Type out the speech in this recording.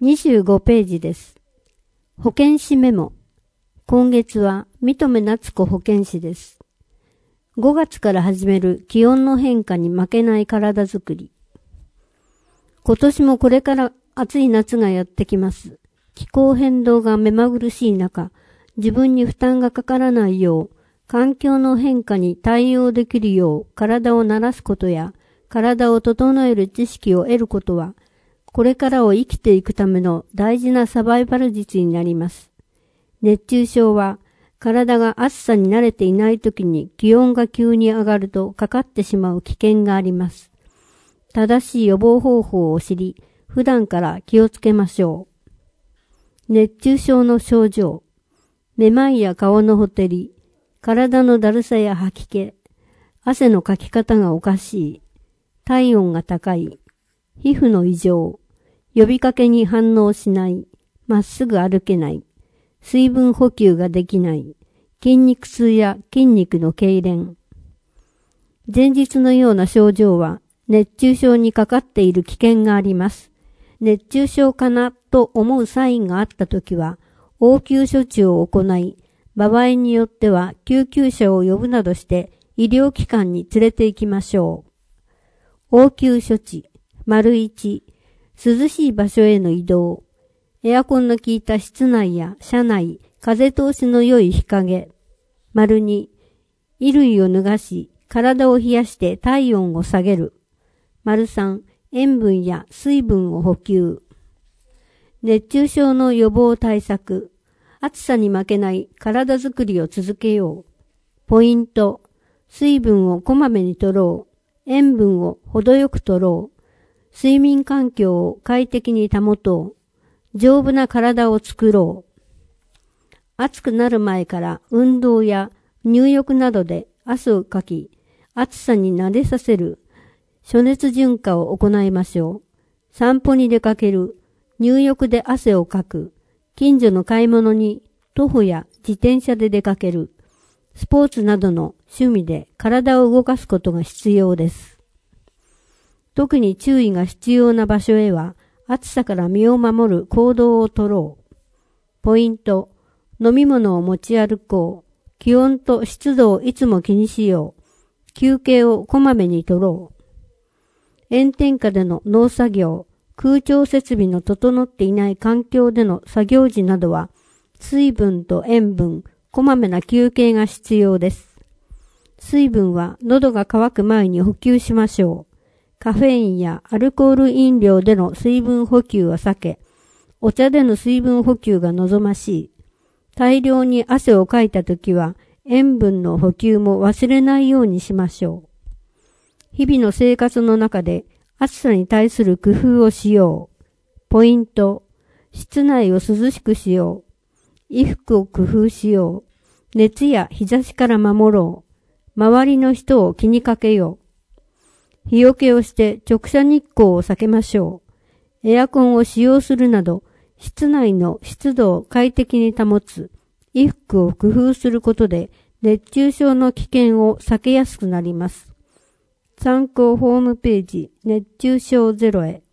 25ページです。保健師メモ。今月は三留夏子保健師です。5月から始める気温の変化に負けない体づくり。今年もこれから暑い夏がやってきます。気候変動が目まぐるしい中、自分に負担がかからないよう、環境の変化に対応できるよう体を慣らすことや、体を整える知識を得ることは、これからを生きていくための大事なサバイバル術になります。熱中症は体が暑さに慣れていない時に気温が急に上がるとかかってしまう危険があります。正しい予防方法を知り、普段から気をつけましょう。熱中症の症状。めまいや顔のほてり、体のだるさや吐き気、汗のかき方がおかしい、体温が高い、皮膚の異常、呼びかけに反応しない、まっすぐ歩けない、水分補給ができない、筋肉痛や筋肉の痙攣。前日のような症状は熱中症にかかっている危険があります。熱中症かなと思うサインがあったときは、応急処置を行い、場合によっては救急車を呼ぶなどして医療機関に連れて行きましょう。応急処置。1、涼しい場所への移動。エアコンの効いた室内や車内、風通しの良い日陰。2、衣類を脱がし、体を冷やして体温を下げる。3、塩分や水分を補給。熱中症の予防対策。暑さに負けない体づくりを続けよう。ポイント。水分をこまめに摂ろう。塩分を程よく摂ろう。睡眠環境を快適に保とう。丈夫な体を作ろう。暑くなる前から運動や入浴などで汗をかき、暑さに慣れさせる。暑熱順化を行いましょう。散歩に出かける。入浴で汗をかく。近所の買い物に徒歩や自転車で出かける。スポーツなどの趣味で体を動かすことが必要です。特に注意が必要な場所へは暑さから身を守る行動をとろう。ポイント。飲み物を持ち歩こう。気温と湿度をいつも気にしよう。休憩をこまめにとろう。炎天下での農作業、空調設備の整っていない環境での作業時などは、水分と塩分、こまめな休憩が必要です。水分は喉が渇く前に補給しましょう。カフェインやアルコール飲料での水分補給は避け、お茶での水分補給が望ましい。大量に汗をかいたときは、塩分の補給も忘れないようにしましょう。日々の生活の中で暑さに対する工夫をしよう。ポイント。室内を涼しくしよう。衣服を工夫しよう。熱や日差しから守ろう。周りの人を気にかけよう。日よけをして直射日光を避けましょう。エアコンを使用するなど、室内の湿度を快適に保つ。衣服を工夫することで熱中症の危険を避けやすくなります。参考ホームページ熱中症ゼロへ。